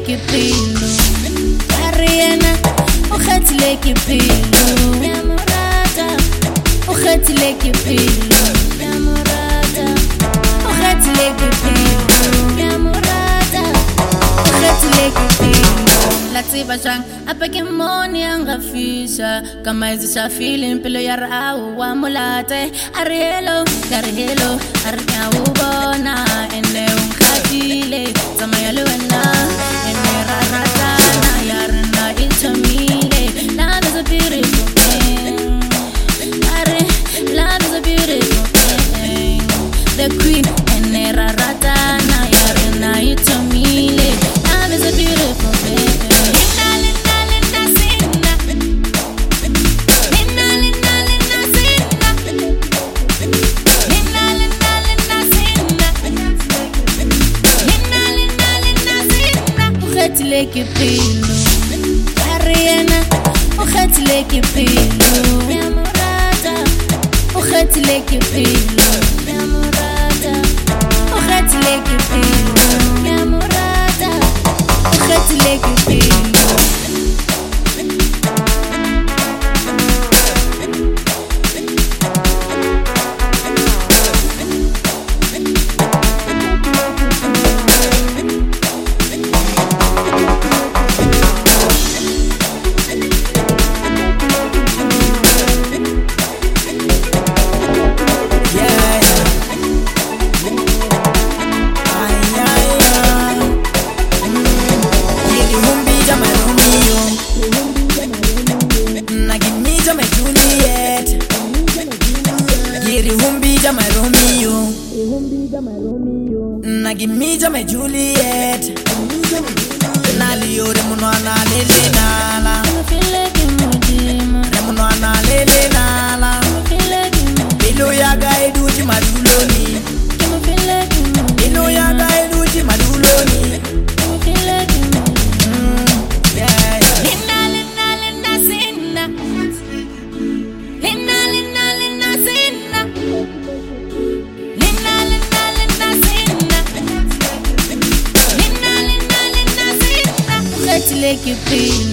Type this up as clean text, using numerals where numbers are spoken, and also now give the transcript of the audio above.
ke pelo Ariana o khathile ke pelo ya morata o khathile ke pelo ya morata o khathile ke pelo ya morata o khathile ke pelo la tseba jang apa ke moni anga fisha kama izisha feeling pelo ya rawo wa molate ari hello ari ka ubona ene unkhathile samaya le wena ene rarata na yarna intamile love is a beautiful thing ari love is a beautiful thing the queen ene rarata na yarna intamile love is a beautiful thing ke pelo Ariana o khathile ke pelo ya morata o khathile ke pelo ya morata o khathile ke pelo ya morata o khathile ke pelo my Romeo, Nagimija my Juliet, Nalio de Munana Lele Nala, Remunana Lele Nala, Pilo Yaga Eduji Maduloni, Pilo Yaga Eduji Maduloni. Ke pelo